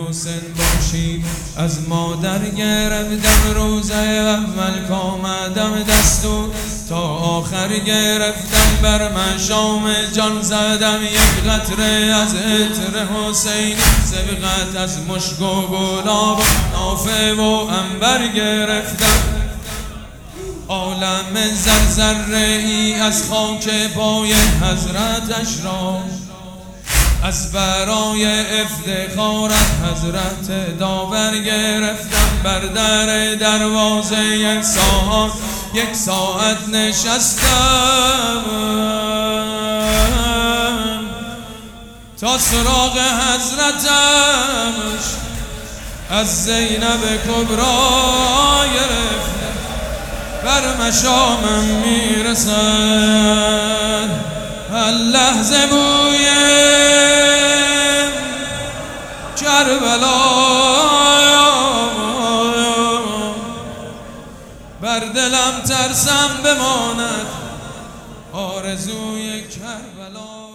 حسین باشی. از مادر گرفتم روز اول کامدم دستور، تا آخر گرفتم بر مشام جان زدم یک قطره از عطر حسینی. سبقت از مشک و گلاب و نافه و عنبر گرفتم، عالم ذره ای از خاک پای حضرتش را. از برای افتخارت حضرت داور گرفتم، بر در دروازه یک ساعت نشستم، تا سراغ حضرتش از زینب کبرا گرفتم. بر مشامم میرسد هر لحظه بوی کربلا، بر دلم ترسم بماند آرزوی کربلا.